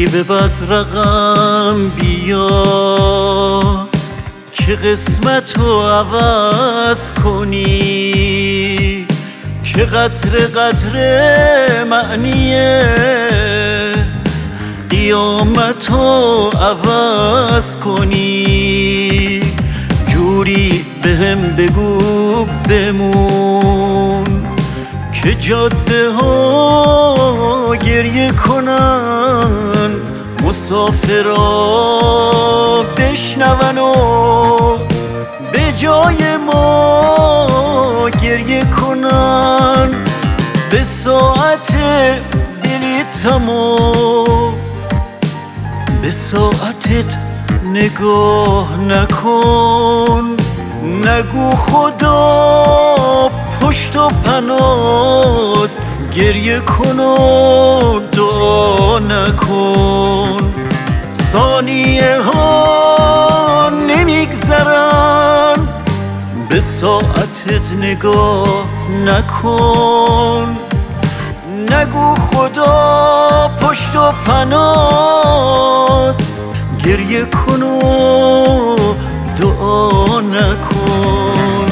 جوری به بد رقم بیا که قسمتو عوض کنی، که قطره قطره معنی قیامتو عوض کنی. جوری بهم بگو بمون که جاده ها گریه کنن، مسافرها بشنون و به جای ما گریه کنن. به ساعت بلیتمو به ساعتت نگاه نکن، نگو خدا پشت و پنات گریه کن و دعا نکن. ثانیه ها نمیگذرن، به ساعتت نگاه نکن، نگو خدا پشت و پنات گریه کن و دعا نکن.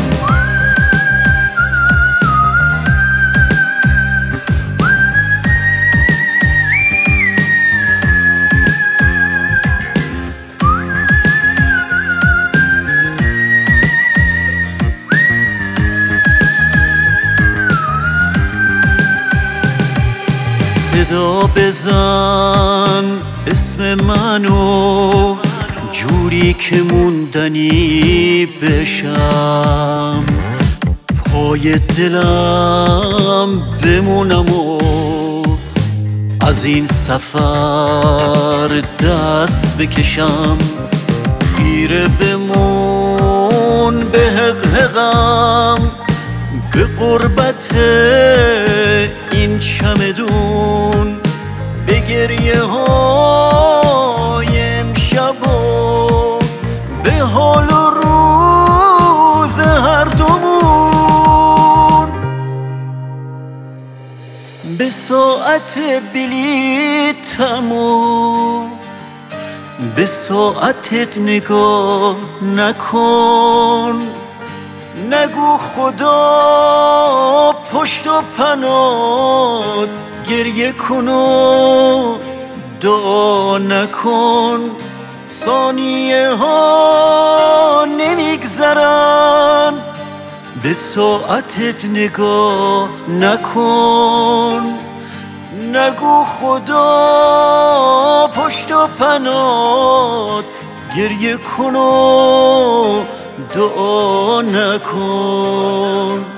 صدا بزن اسم منو جوری که موندنی بشم، پای دلم بمونم و از این سفر دست بکشم. خیره بمون به حقم به قربت این چمدون، به گریه های امشب و به حال و روز هر دومون. به ساعت بلیتمو به ساعتت نگاه نکن، نگو خدا پشت و پنات گریه کن و دعا نکن. ثانیه ها نمیگذرن، به ساعتت نگاه نکن، نگو خدا پشت و پنات گریه کن و دعا نکن.